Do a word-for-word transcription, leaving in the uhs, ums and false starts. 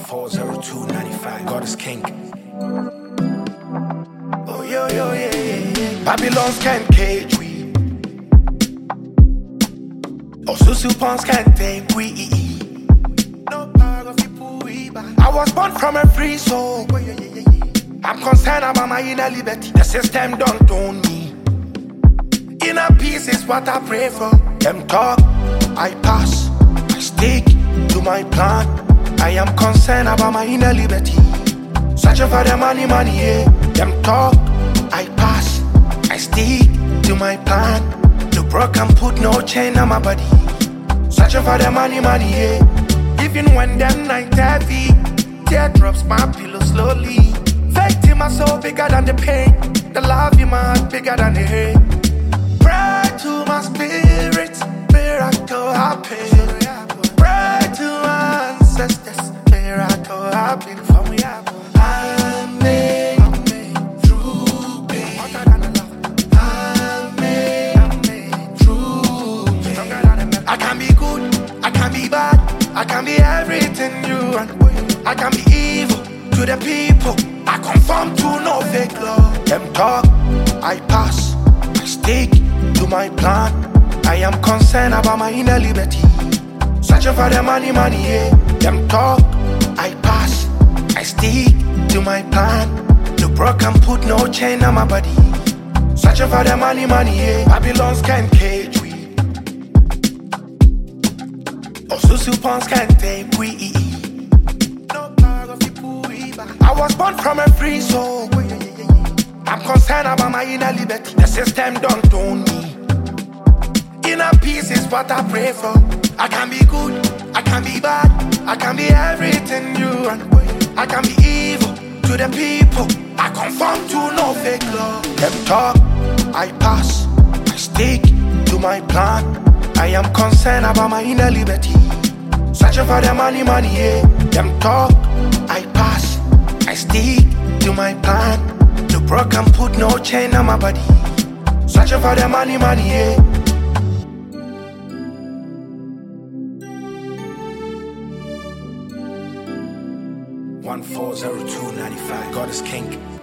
four zero two nine five. God is king. Oh, yo, yo, yeah, yeah, yeah. Babylon's can't cage we. Oh, Susupons can't take we. No power of people we buy. I was born from a free soul. Oh, yeah, yeah, yeah, yeah. I'm concerned about my inner liberty. The system don't own me. Inner peace is what I pray for. Them talk, I pass. I stick to my plan. I am concerned about my inner liberty. Searching for the money, money, yeah. Them talk, I pass. I stick to my plan. No broken put no chain on my body. Searching for the money, money, yeah. Even when them night heavy, teardrops my pillow slowly. Faith in my soul bigger than the pain. The love in my heart bigger than the hate. Pray to my spirit, miracle happen. Pray to my ancestors, miracle happen for me. I'm made, I'm made through pain. I'm made, I'm made through pain. I can be good, I can be bad, I can be everything you want. I can be evil to the people. I conform to no fake law. Them talk, I pass, I stick to my plan. I am concerned about my inner liberty. Searching for the money, money, yeah. Them talk, I pass, I stick to my plan. No broken put no chain on my body. Searching for the money, money, yeah. Babylon's can't cage we. Oh, Susupons can't take we. No power of people we buy. I was born from a free soul. I'm concerned about my inner liberty. The system don't own me. Inner peace is what I pray for. I can be good, I can be bad, I can be everything you want. I can be evil to the people. I conform to no fake law. Them talk, I pass, I stick to my plan. I am concerned about my inner liberty. Searching for the money, money, yeah. Them talk, I pass, I stick to my plan. No broken put no chain on my body. Searching for the money, money, yeah. one four zero two nine five. God is king.